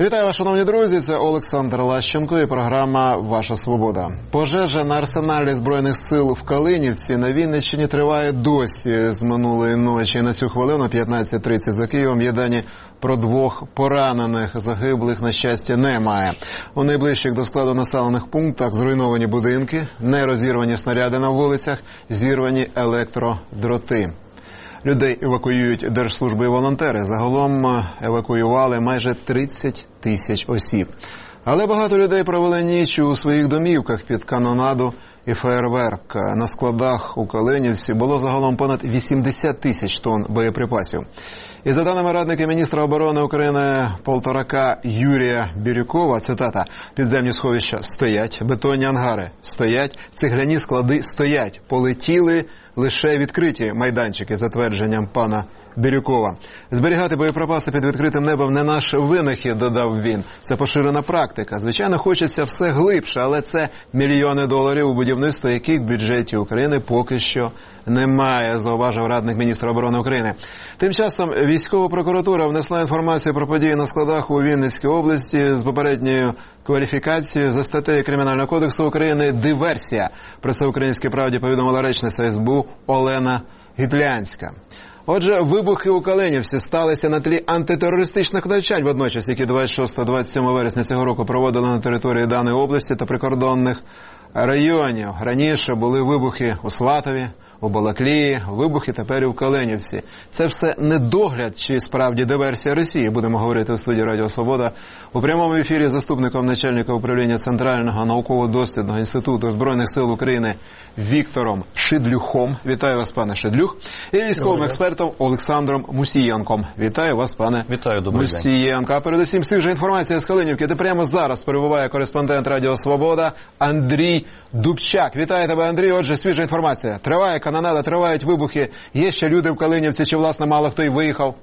Вітаю вас, шановні друзі, це Олександр Лащенко і програма «Ваша свобода». Пожежа на арсеналі Збройних сил в Калинівці на Вінниччині триває досі з минулої ночі. На цю хвилину, 15:30 за Києвом, є дані про 2 поранених. Загиблих, на щастя, немає. У найближчих до складу населених пунктах зруйновані будинки, нерозірвані снаряди на вулицях, зірвані електродроти. Людей евакуюють держслужби і волонтери. Загалом евакуювали майже 30 тисяч осіб. Але багато людей провели ніч у своїх домівках під канонаду і феєрверк. На складах у Калинівці було загалом понад 80 тисяч тонн боєприпасів. І за даними радника міністра оборони України Полторака Юрія Бирюкова, цитата, «Підземні сховища стоять, бетонні ангари стоять, цегляні склади стоять, полетіли лише відкриті майданчики», за твердженням пана Бирюкова. Зберігати боєприпаси під відкритим небом не наш винахід, додав він. Це поширена практика. Звичайно, хочеться все глибше, але це мільйони доларів, у будівництво яких в бюджеті України поки що немає, зауважив радник міністра оборони України. Тим часом військова прокуратура внесла інформацію про події на складах у Вінницькій області з попередньою кваліфікацією за статтею Кримінального кодексу України «Диверсія». Про це «Українській правді» повідомила речниця СБУ Олена Гітлянська. Отже, вибухи у Калинівці сталися на тлі антитерористичних навчань водночас, які 26-27 вересня цього року проводили на території даної області та прикордонних районів. Раніше були вибухи у Сватові, у Балаклії, вибухи тепер і в Калинівці. Це все недогляд чи справді диверсія Росії, будемо говорити у студії Радіо Свобода. У прямому ефірі заступником начальника управління Центрального науково-дослідного інституту Збройних сил України Віктором Шидлюхом. Вітаю вас, пане Шидлюх. І військовим експертом Олександром Мусієнком. Вітаю вас, пане Мусієнко. А передусім свіжа інформація з Калинівки, де прямо зараз перебуває кореспондент Радіо Свобода Андрій Дубчак. Вітаю тебе, Андрій. Отже, свіжа інформація. Триває канонада, тривають вибухи. Є ще люди в Калинівці, чи, власне, мало хто й виїхав?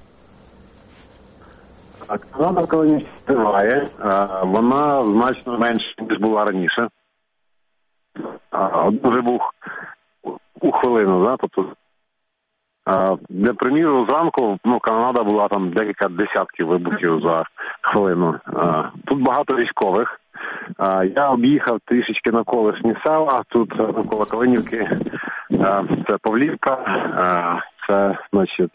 Канонада в Калинівці триває. Вона значно менше, ніж була раніше. Один вибух у хвилину, да? Тобто, для приміру, зранку, канонада була там декілька десятків вибухів за хвилину. Тут багато військових. Я об'їхав трішечки навколишні села, тут навколо Калинівки, це Павлівка, це, значить,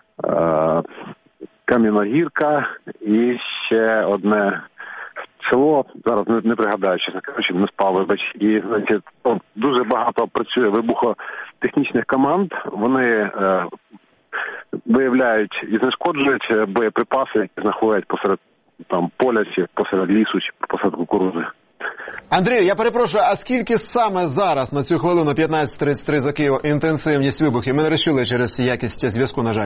Кам'яногірка і ще одне село, зараз не пригадаю, чесно кажучи, не спав, вибач. І, значить, дуже багато працює вибухотехнічних команд, вони виявляють і знешкоджують боєприпаси, які знаходять посеред поля, чи посеред лісу, чи посеред кукурудзи. Андрій, я перепрошую, а скільки саме зараз на цю хвилину 15:33 за Києвом інтенсивність вибухів? Ми не рішили через якість зв'язку, на жаль.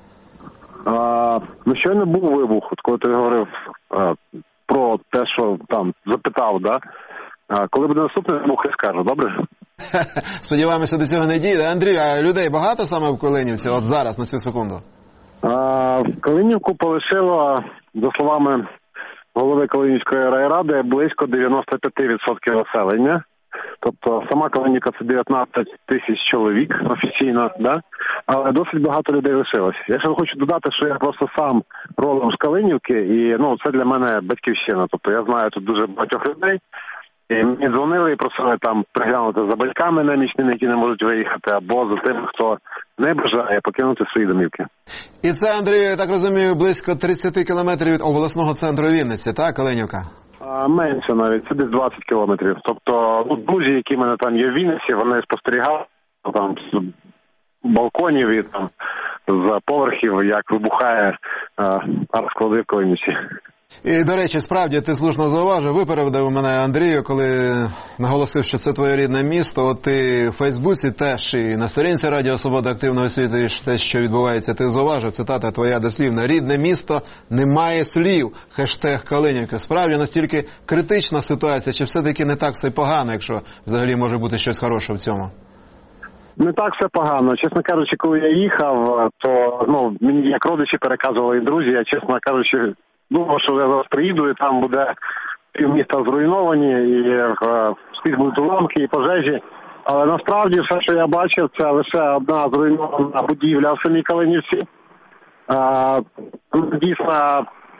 Щойно був вибух, от коли ти говорив про те, що там запитав, да? Коли буде наступний вибух, я скажу, добре? Сподіваємося, до цього не дійде. Андрій, а людей багато саме в Калинівці, от зараз, на цю секунду? Калинівку полишило, за словами голови Калинівської райради, близько 95% населення. Тобто сама Калинівка – це 19 тисяч чоловік офіційно, да? Але досить багато людей лишилось. Я ще хочу додати, що я просто сам родом з Калинівки, і це для мене батьківщина. Тобто я знаю тут дуже багатьох людей. І мені дзвонили і просили там приглянути за батьками немічними, які не можуть виїхати, або за тим, хто не бажає покинути свої домівки. І це, Андрій, я так розумію, близько 30 кілометрів від обласного центру Вінниці, так, Калинівка? Менше навіть, це десь 20 кілометрів. Тобто, друзі, які в мене там є в Вінниці, вони спостерігали там з балконів і там з поверхів, як вибухає склади в Калинівці. І, до речі, справді, ти слушно зауважив, випередив мене Андрію, коли наголосив, що це твоє рідне місто. От ти в Фейсбуці теж і на сторінці Радіо Свобода активно освітлюєш те, що відбувається. Ти зауважив, цитата твоя дослівна: «Рідне місто немає слів», хештег Калинівка. Справді, настільки критична ситуація, чи все-таки не так все погано, якщо взагалі може бути щось хороше в цьому? Не так все погано. Чесно кажучи, коли я їхав, то мені як родичі переказували і друзі, я, чесно кажучи, думав, що я зараз приїду, і там буде півміста зруйновані, і скрізь будуть уламки і пожежі. Але насправді все, що я бачив, це лише одна зруйнована будівля в самій Калинівці. Дійсно,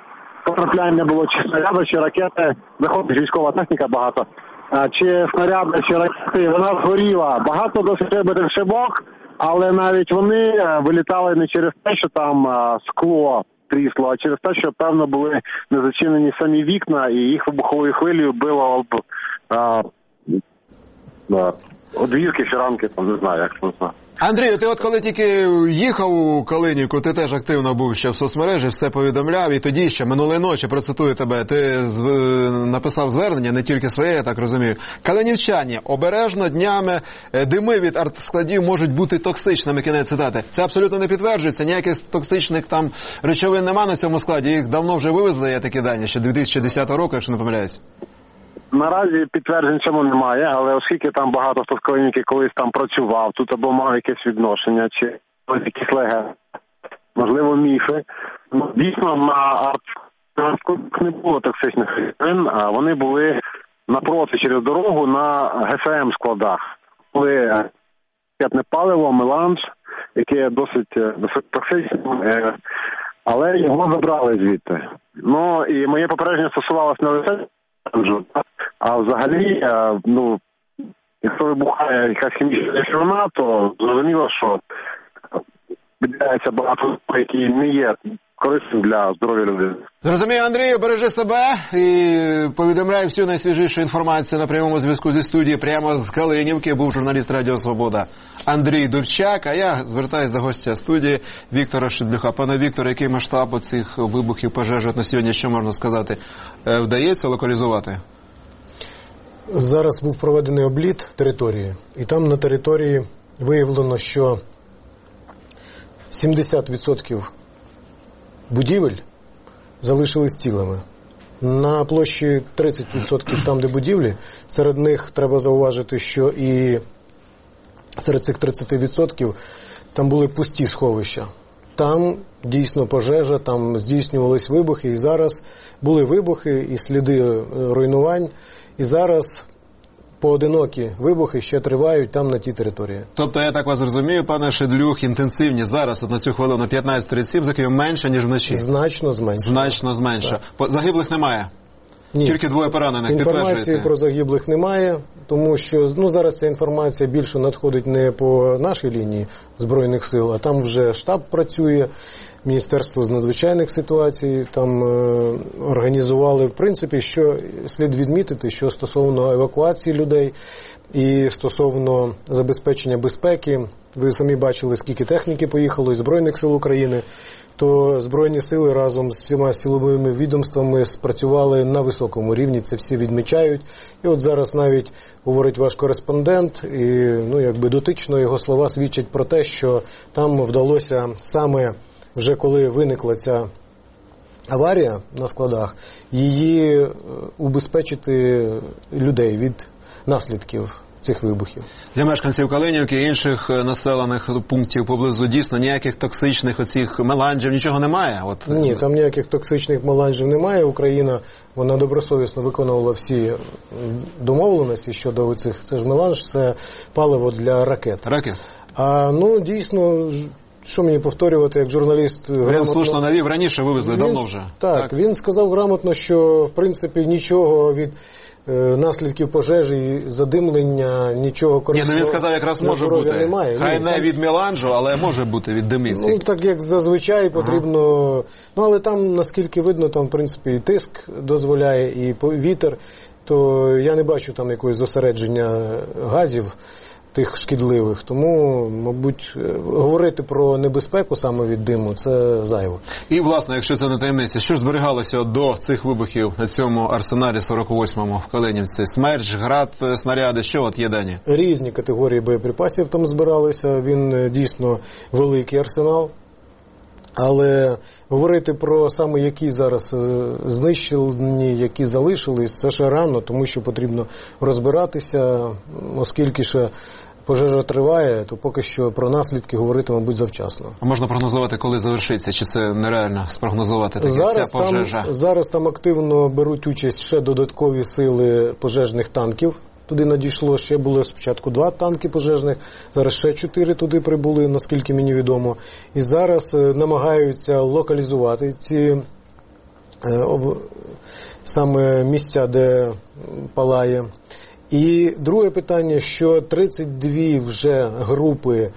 потрапляння було чи снаряди, чи ракети, заходить військова техніка багато, чи снаряди, чи ракети, вона згоріла. Багато досить вибитих шибок, але навіть вони вилітали не через те, що там скло трісло, а через те, що, певно, були не зачинені самі вікна, і їх вибуховою хвилею било одвірки, фіранки, там, не знаю, як це називається. Андрію, ти от коли тільки їхав у Калинівку, ти теж активно був ще в соцмережі, все повідомляв, і тоді ще минулої ночі, процитую тебе, ти написав звернення, не тільки своє, я так розумію. Калинівчані, обережно днями дими від артскладів можуть бути токсичними, кінець цитати. Це абсолютно не підтверджується, ніяких токсичних там речовин нема на цьому складі, їх давно вже вивезли, є такі дані, ще 2010 року, якщо не помиляюсь. Наразі підтверджень цьому немає, але оскільки там багато хто з Калинівки колись там працював, тут або мав якесь відношення, чи якісь легенди, можливо, міфи. Дійсно, на артскладах не було токсичних речовин, а вони були напроти через дорогу на ГСМ-складах. Були ракетне паливо, меланж, яке досить токсичне, але його забрали звідти. Ну, і моє попередження стосувалося не лише а взагалі, якщо вибухає якась хімічна речовина, то зрозуміло, що виділяється багато, які не є корисним для здоров'я людини. Зрозумію, Андрію, бережи себе і повідомляю всю найсвіжішу інформацію на прямому зв'язку зі студії прямо з Калинівки. Був журналіст Радіо Свобода Андрій Дурчак, а я звертаюсь до гостя студії Віктора Шедлюха. Пане Вікторе, який масштаб оцих вибухів, пожеж на сьогодні, що можна сказати, вдається локалізувати? Зараз був проведений обліт території, і там на території виявлено, що 70% будівель залишились цілими. На площі 30% там, де будівлі, серед них треба зауважити, що і серед цих 30% там були пусті сховища. Там дійсно пожежа, там здійснювались вибухи, і зараз були вибухи і сліди руйнувань, і зараз поодинокі вибухи ще тривають там на тій території. Тобто, я так вас розумію, пане Шедлюх, інтенсивні зараз, от на цю хвилину 15:37, закрім менше, ніж вночі? Значно зменше. Значно зменше. Загиблих немає? Ні. Тільки 2 поранених, підтверджуєте? Інформації про загиблих немає, тому що зараз ця інформація більше надходить не по нашій лінії Збройних сил, а там вже штаб працює, Міністерство з надзвичайних ситуацій, там організували, в принципі, що слід відмітити, що стосовно евакуації людей і стосовно забезпечення безпеки, ви самі бачили, скільки техніки поїхало із Збройних сил України, то Збройні сили разом з всіма силовими відомствами спрацювали на високому рівні, це всі відмічають. І от зараз навіть говорить ваш кореспондент, і дотично його слова свідчать про те, що там вдалося саме вже коли виникла ця аварія на складах, її убезпечити людей від наслідків цих вибухів. Для мешканців Калинівки і інших населених пунктів поблизу дійсно ніяких токсичних оцих меланжів, нічого немає? Ні, там ніяких токсичних меланжів немає. Україна, вона добросовісно виконувала всі домовленості щодо цих. Це ж меланж, це паливо для ракет. Ракет? Дійсно, що мені повторювати, як журналіст грамотно... Він слушно навів, раніше вивезли, давно вже. Так, він сказав грамотно, що, в принципі, нічого від наслідків пожежі, задимлення, нічого корисного. Він сказав, якраз може бути. Немає. Хай не від меланжу, але може бути від димиці. Так як зазвичай потрібно... але там, наскільки видно, там, в принципі, і тиск дозволяє, і вітер, то я не бачу там якогось зосередження газів тих шкідливих. Тому, мабуть, говорити про небезпеку саме від диму – це зайво. І, власне, якщо це не таємниця, що ж зберігалося до цих вибухів на цьому арсеналі 48-му в Калинівці? Смерч, град, снаряди, що є дані? Різні категорії боєприпасів там збиралися. Він дійсно великий арсенал. Але говорити про саме які зараз знищені, які залишились, це ще рано, тому що потрібно розбиратися, оскільки ще пожежа триває, то поки що про наслідки говорити, мабуть, завчасно. А можна прогнозувати, коли завершиться? Чи це нереально спрогнозувати ця пожежа? Зараз там активно беруть участь ще додаткові сили пожежних танків. Туди надійшло, ще було спочатку 2 танки пожежних, зараз ще 4 туди прибули, наскільки мені відомо. І зараз намагаються локалізувати ці саме місця, де палає. І друге питання, що 32 вже групи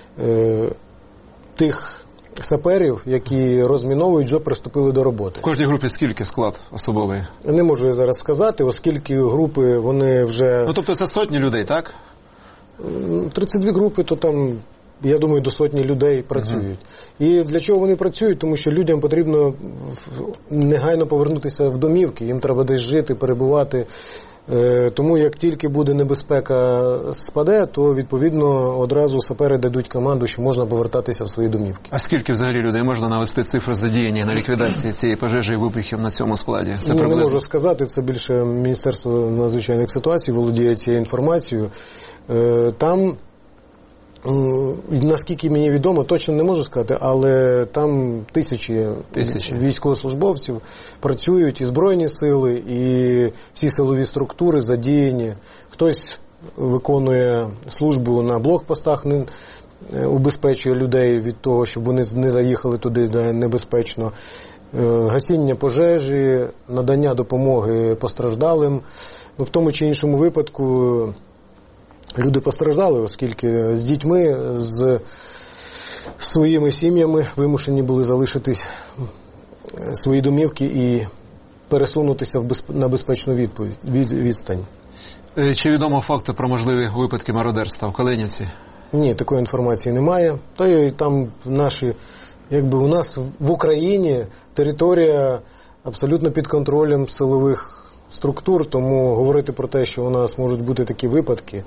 тих саперів, які розміновують, вже приступили до роботи. В кожній групі скільки склад особовий? Не можу я зараз сказати, оскільки групи вони вже... Ну, тобто це сотні людей, так? 32 групи, то там, я думаю, до сотні людей працюють. І для чого вони працюють? Тому що людям потрібно негайно повернутися в домівки, їм треба десь жити, перебувати. Тому як тільки буде небезпека спаде, то відповідно одразу сапери дадуть команду, що можна повертатися в свої домівки. А скільки взагалі людей можна навести цифри задіяні на ліквідації цієї пожежі і вибухів на цьому складі? Це приблизно? Не можу сказати, це більше Міністерство надзвичайних ситуацій володіє цією інформацією. Там, наскільки мені відомо, точно не можу сказати, але там тисячі військовослужбовців працюють, і Збройні сили, і всі силові структури задіяні. Хтось виконує службу на блокпостах, убезпечує людей від того, щоб вони не заїхали туди, де небезпечно. Гасіння пожежі, надання допомоги постраждалим. В тому чи іншому випадку люди постраждали, оскільки з дітьми, з своїми сім'ями вимушені були залишити свої домівки і пересунутися на безпечну відстань. Чи відомо факти про можливі випадки мародерства в Калинівці? Ні, такої інформації немає. Та й там у нас в Україні територія абсолютно під контролем силових структур, тому говорити про те, що у нас можуть бути такі випадки,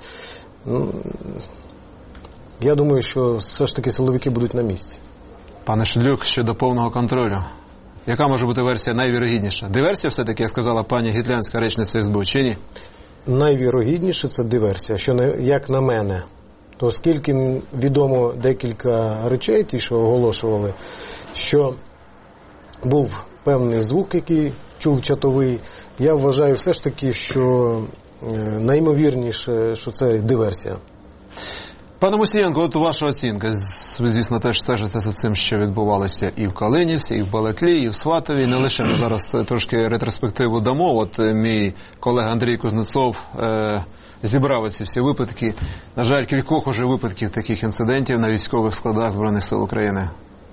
я думаю, що все ж таки силовики будуть на місці. Пане Шедлюк, щодо повного контролю, яка може бути версія найвірогідніша? Диверсія все-таки, як сказала пані Гітлянська речниця СБУ, чи ні? Найвірогідніше це диверсія, як на мене. То оскільки відомо декілька речей, ті, що оголошували, що був певний звук, який чув чатовий, я вважаю все ж таки, що найімовірніше, що це диверсія. Пане Мусієнко, от ваша оцінка. Ви, звісно, теж стежите за цим, що відбувалося і в Калинівці, і в Балаклії, і в Сватові. Не лише ми зараз трошки ретроспективу дамо. От мій колега Андрій Кузнецов зібрав ці всі випадки. На жаль, кількох уже випадків таких інцидентів на військових складах Збройних сил України.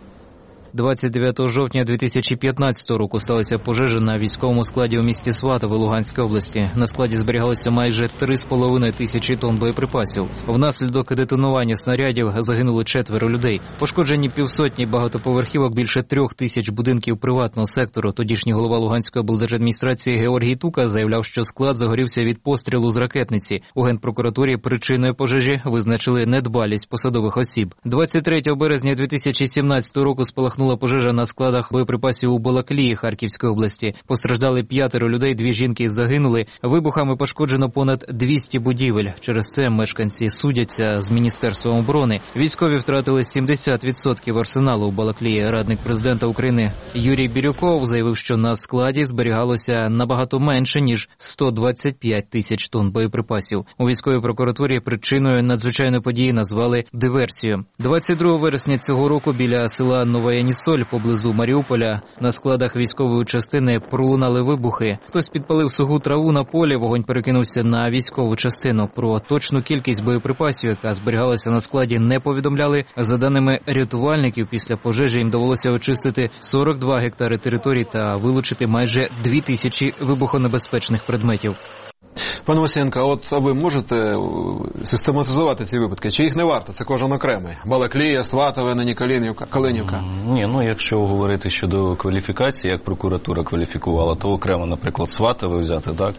29 жовтня 2015 року сталася пожежа на військовому складі у місті Сватове Луганської області. На складі зберігалося майже 3,5 тисячі тонн боєприпасів. Внаслідок детонування снарядів загинуло 4 людей. Пошкоджені півсотні багатоповерхівок, більше 3 тисяч будинків приватного сектору. Тодішній голова Луганської облдержадміністрації Георгій Тука заявляв, що склад загорівся від пострілу з ракетниці. У Генпрокуратурі причиною пожежі визначили недбалість посадових осіб. 23 березня 2017 року спалахнула пожежа на складах боєприпасів у Балаклії Харківської області. Постраждали 5 людей, 2 жінки загинули. Вибухами пошкоджено понад 200 будівель. Через це мешканці судяться з Міністерством оборони. Військові втратили 70% арсеналу у Балаклії. Радник президента України Юрій Бірюков заявив, що на складі зберігалося набагато менше, ніж 125 тисяч тонн боєприпасів. У військовій прокуратурі причиною надзвичайної події назвали диверсію. 22 вересня цього року біля села Новая Нісоль поблизу Маріуполя на складах військової частини пролунали вибухи. Хтось підпалив суху траву на полі, вогонь перекинувся на військову частину. Про точну кількість боєприпасів, яка зберігалася на складі, не повідомляли. За даними рятувальників, після пожежі їм довелося очистити 42 гектари територій та вилучити майже 2000 вибухонебезпечних предметів. Пане Мусієнко, от ви можете систематизувати ці випадки? Чи їх не варто? Це кожен окремий. Балаклія, Сватове, нині Калинівка. Ні, якщо говорити щодо кваліфікації, як прокуратура кваліфікувала, то окремо, наприклад, Сватове взяти, так?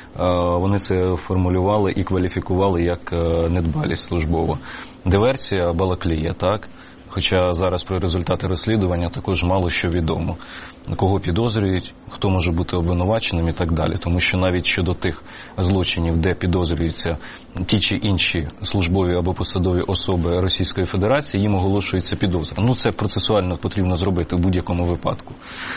Вони це формулювали і кваліфікували як недбалість службова. Диверсія, Балаклія, так? Хоча зараз про результати розслідування також мало що відомо. Кого підозрюють, хто може бути обвинуваченим і так далі. Тому що навіть щодо тих злочинів, де підозрюються ті чи інші службові або посадові особи Російської Федерації, їм оголошується підозра. Це процесуально потрібно зробити в будь-якому випадку.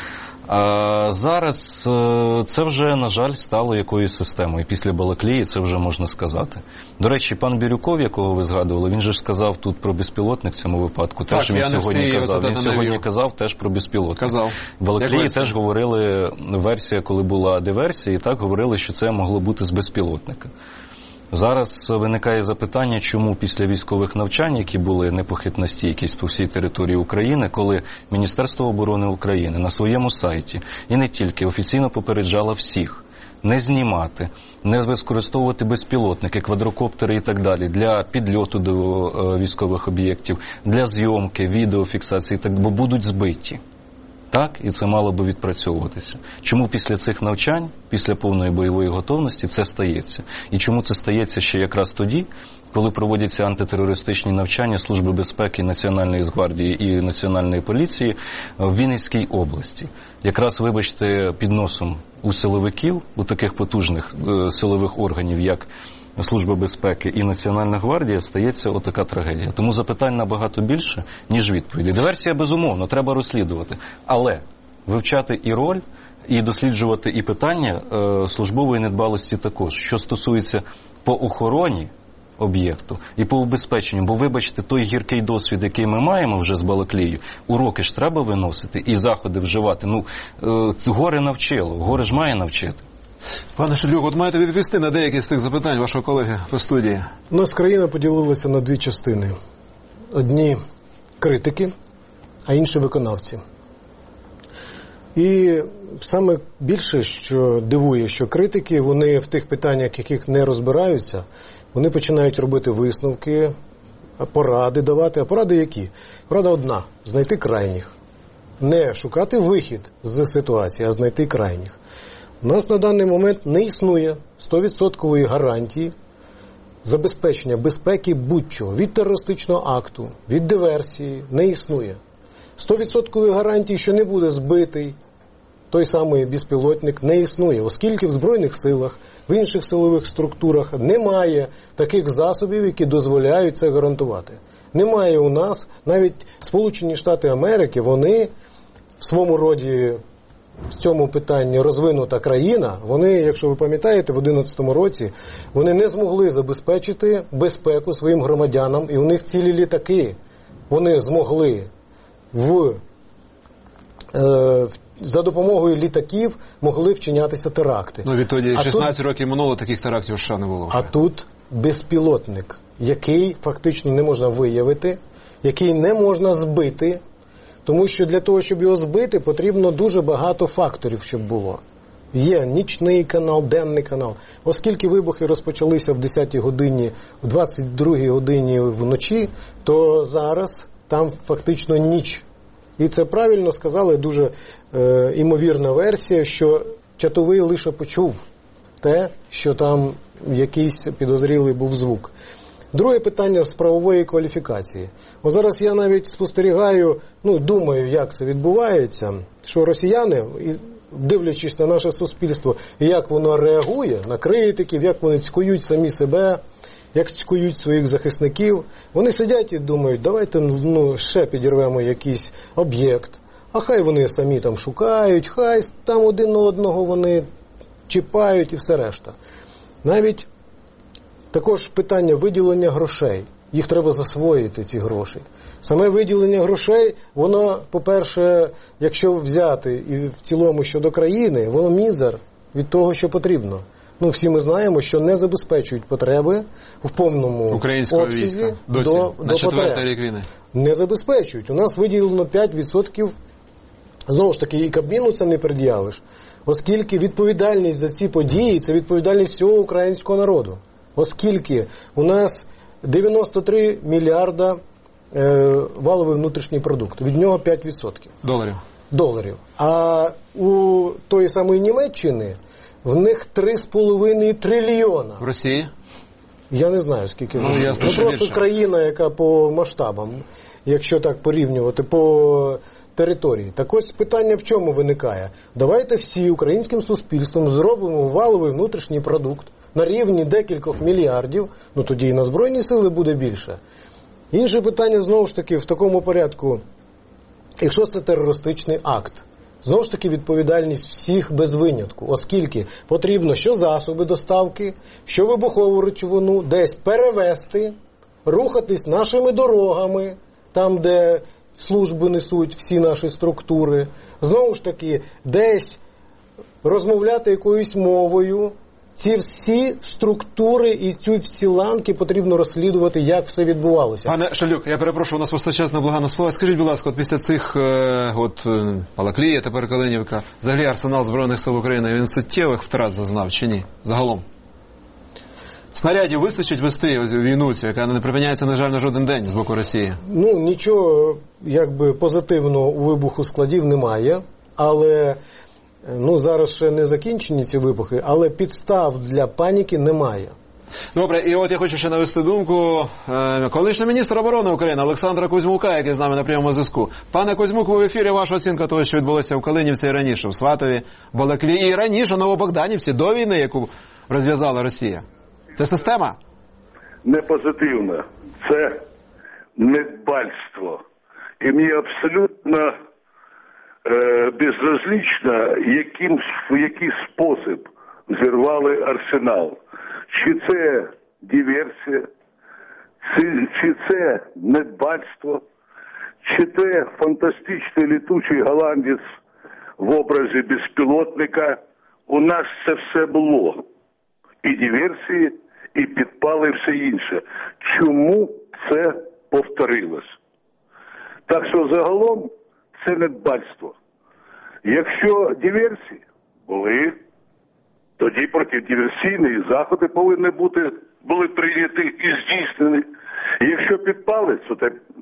А зараз це вже, на жаль, стало якоюсь системою. Після Балаклії це вже можна сказати. До речі, пан Бірюков, якого ви згадували, він же ж сказав тут про безпілотник в цьому випадку. Так, теж він сьогодні казав. Він сьогодні казав теж про безпілотник. Казав. В Балаклії теж говорили, версія, коли була диверсія, і так говорили, що це могло бути з безпілотника. Зараз виникає запитання, чому після військових навчань, які були непохитна стійкість по всій території України, коли Міністерство оборони України на своєму сайті і не тільки офіційно попереджало всіх не знімати, не використовувати безпілотники, квадрокоптери і так далі для підльоту до військових об'єктів, для зйомки, відеофіксації, бо будуть збиті. Так, і це мало би відпрацьовуватися. Чому після цих навчань, після повної бойової готовності це стається? І чому це стається ще якраз тоді, коли проводяться антитерористичні навчання Служби безпеки Національної гвардії і Національної поліції в Вінницькій області? Якраз, вибачте, під носом у силовиків, у таких потужних силових органів, як Служба безпеки і Національна гвардія, стається отака трагедія. Тому запитань набагато більше, ніж відповіді. Диверсія, безумовно, треба розслідувати. Але вивчати і роль, і досліджувати і питання службової недбалості також. Що стосується по охороні об'єкту і по убезпеченню. Бо, вибачте, той гіркий досвід, який ми маємо вже з Балаклією, уроки ж треба виносити і заходи вживати. Горе навчило, горе ж має навчити. Пане Шелюк, от маєте відповісти на деякі з цих запитань вашого колеги по студії. У нас країна поділилася на дві частини. Одні критики, а інші виконавці. І саме більше, що дивує, що критики, вони в тих питаннях, яких не розбираються, вони починають робити висновки, поради давати. А поради які? Порада одна – знайти крайніх. Не шукати вихід з ситуації, а знайти крайніх. У нас на даний момент не існує 100% гарантії забезпечення безпеки будь-чого. Від терористичного акту, від диверсії не існує. 100% гарантії, що не буде збитий той самий безпілотник, не існує, оскільки в Збройних силах, в інших силових структурах немає таких засобів, які дозволяють це гарантувати. Немає у нас, навіть Сполучені Штати Америки, вони в своєму роді в цьому питанні розвинута країна, вони, якщо ви пам'ятаєте, в 2011 році вони не змогли забезпечити безпеку своїм громадянам, і у них цілі літаки. Вони змогли за допомогою літаків могли вчинятися теракти. Відтоді 16 років минуло, таких терактів в США не було вже. А тут безпілотник, який фактично не можна виявити, який не можна збити, тому що для того, щоб його збити, потрібно дуже багато факторів, щоб було. Є нічний канал, денний канал. Оскільки вибухи розпочалися в 10-й годині, в 22-й годині вночі, то зараз там фактично ніч. І це правильно сказали, дуже імовірна версія, що чатовий лише почув те, що там якийсь підозрілий був звук. Друге питання з правової кваліфікації. Зараз я навіть спостерігаю, думаю, як це відбувається, що росіяни, дивлячись на наше суспільство, як воно реагує на критиків, як вони цькують самі себе, як цькують своїх захисників, вони сидять і думають, давайте ще підірвемо якийсь об'єкт, а хай вони самі там шукають, хай там один на одного вони чіпають і все решта. Навіть також питання виділення грошей. Їх треба засвоїти, ці гроші. Саме виділення грошей, воно, по-перше, якщо взяти і в цілому щодо країни, воно мізер від того, що потрібно. Всі ми знаємо, що не забезпечують потреби в повному обсязі до потреб. Рік війни. Не забезпечують. У нас виділено 5%, знову ж таки, і Кабміну це не пред'явиш, оскільки відповідальність за ці події – це відповідальність всього українського народу. Оскільки у нас 93 мільярда валовий внутрішній продукт, від нього 5%. Доларів. А у тої самої Німеччини в них 3,5 трильйона. В Росії? Я не знаю, скільки. Ясно, просто більше. країна, яка по масштабам, якщо так порівнювати, по території. Так ось питання в чому виникає? Давайте всі українським суспільством зробимо валовий внутрішній продукт на рівні декількох мільярдів, тоді і на Збройні сили буде більше. Інше питання, знову ж таки, в такому порядку, якщо це терористичний акт, Знову ж таки, відповідальність всіх без винятку, оскільки потрібно що засоби доставки, що вибухову речовину десь перевезти, рухатись нашими дорогами, там, де служби несуть всі наші структури, знову ж таки, десь розмовляти якоюсь мовою. Ці всі структури і ці всі ланки потрібно розслідувати, як все відбувалося. Пане Шевлюк, я перепрошую, у нас просто час неблагано слова. Скажіть, будь ласка, от після цих Балаклія, тепер Калинівка, взагалі арсенал Збройних сил України, він суттєвих втрат зазнав чи ні? Загалом? Снарядів вистачить вести війну, яка не припиняється, на жаль, на жоден день з боку Росії? Нічого, позитивного у вибуху складів немає, але зараз ще не закінчені ці вибухи, але підстав для паніки немає. Добре, і от я хочу ще навести думку колишнього міністра оборони України Олександра Кузьмука, який з нами на прямому зв'язку. Пане Кузьмук, ви в ефірі, ваша оцінка того, що відбулося в Калинівці і раніше, в Сватові, Балаклії і раніше в Новобогданівці, до війни, яку розв'язала Росія. Це система? Не позитивна. Це недбальство. І мені абсолютно безразлично, в який спосіб зірвали арсенал. Чи це диверсія, чи це недбальство, чи це фантастичний літучий голландець в образі безпілотника. У нас це все було. І диверсії, і підпали, і все інше. Чому це повторилось? Так що загалом це недбальство. Якщо диверсії були, тоді протидиверсійні заходи повинні були прийняті і здійснені. Якщо підпали, то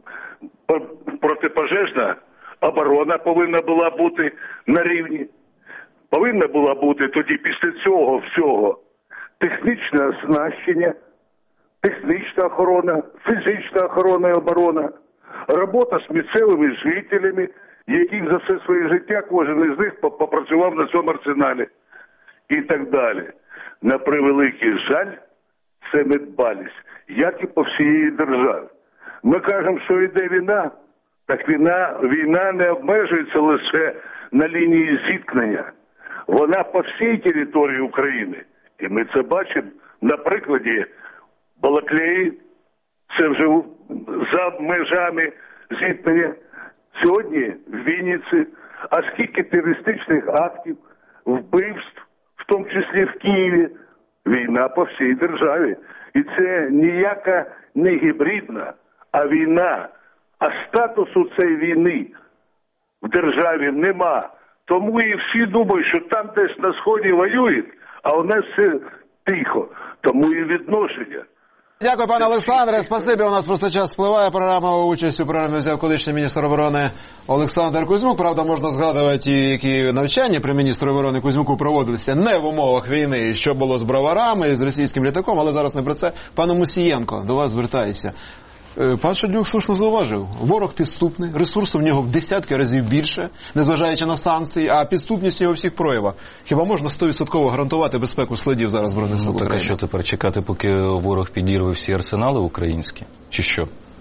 протипожежна оборона повинна була бути на рівні. Повинна була бути тоді після цього всього технічне оснащення, технічна охорона, фізична охорона і оборона, робота з місцевими жителями, яких за все своє життя кожен із них попрацював на цьому арсеналі і так далі. На превеликий жаль, це недбалість, як і по всієї державі. Ми кажемо, що йде війна, так війна не обмежується лише на лінії зіткнення. Вона по всій території України. І ми це бачимо на прикладі Балаклії, це вже за межами зіткнення. Сьогодні в Вінниці, а скільки терористичних актів, вбивств, в тому числі в Києві, війна по всій державі. І це ніяка не гібридна, а війна. А статусу цієї війни в державі нема. Тому і всі думають, що там десь на Сході воюють, а у нас все тихо. Тому і відношення. Дякую, пане Олександре. Спасибі, у нас просто час спливає. Програма, участь у програмі взяв колишній міністр оборони Олександр Кузьмук. Правда, можна згадувати, які навчання при міністрі оборони Кузьмуку проводилися не в умовах війни, що було з броварами і з російським літаком, але зараз не про це. Пане Мусієнко, до вас звертаюся. Пан Шевлюк слушно зауважив, ворог підступний, ресурсу в нього в десятки разів більше, незважаючи на санкції, а підступність у всіх проявах. Хіба можна 100% гарантувати безпеку складів зараз Збройних сил України? Так, а що тепер чекати, поки ворог підірве всі арсенали українські? Чи що?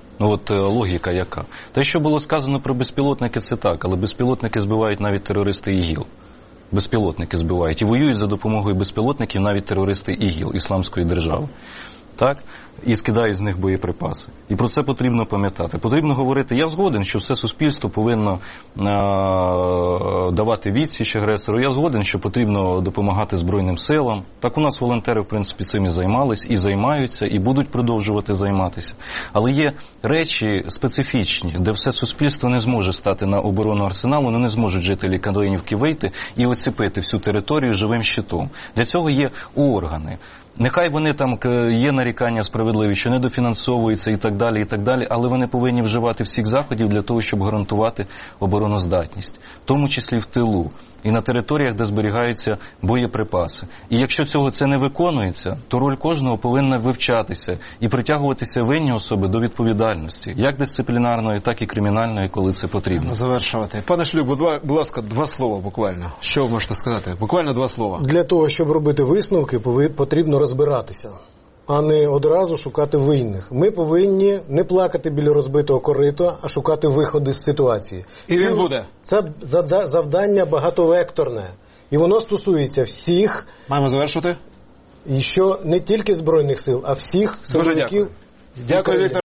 Логіка яка? Те, що було сказано про безпілотники, це так, але безпілотники збивають навіть терористи ІГІЛ. Безпілотники збивають. І воюють за допомогою безпілотників навіть терористи ІГІЛ, Ісламської держави. Так? І скидають з них боєприпаси. І про це потрібно пам'ятати. Потрібно говорити, я згоден, що все суспільство повинно давати відсіч агресору. Я згоден, що потрібно допомагати Збройним силам. Так у нас волонтери, в принципі, цим і займались, і займаються, і будуть продовжувати займатися. Але є речі специфічні, де все суспільство не зможе стати на оборону арсеналу, не зможуть жителі Калинівки вийти і оціпити всю територію живим щитом. Для цього є органи. Нехай вони там є нарікання справедливі, що недофінансовуються і так далі, але вони повинні вживати всіх заходів для того, щоб гарантувати обороноздатність, в тому числі в тилу і на територіях, де зберігаються боєприпаси. І якщо це не виконується, то роль кожного повинна вивчатися і притягуватися винні особи до відповідальності, як дисциплінарної, так і кримінальної, коли це потрібно. Завершувати. Пане Шевлюк, будь ласка, 2 слова буквально. Що ви можете сказати? Буквально 2 слова. Для того, щоб робити висновки, потрібно розбиратися. а не одразу шукати винних. Ми повинні не плакати біля розбитого корита, а шукати виходи з ситуації. І він буде. Це завдання багатовекторне. І воно стосується всіх. Маємо завершувати? І що не тільки Збройних сил, а всіх силовиків. Дякую, Віктор.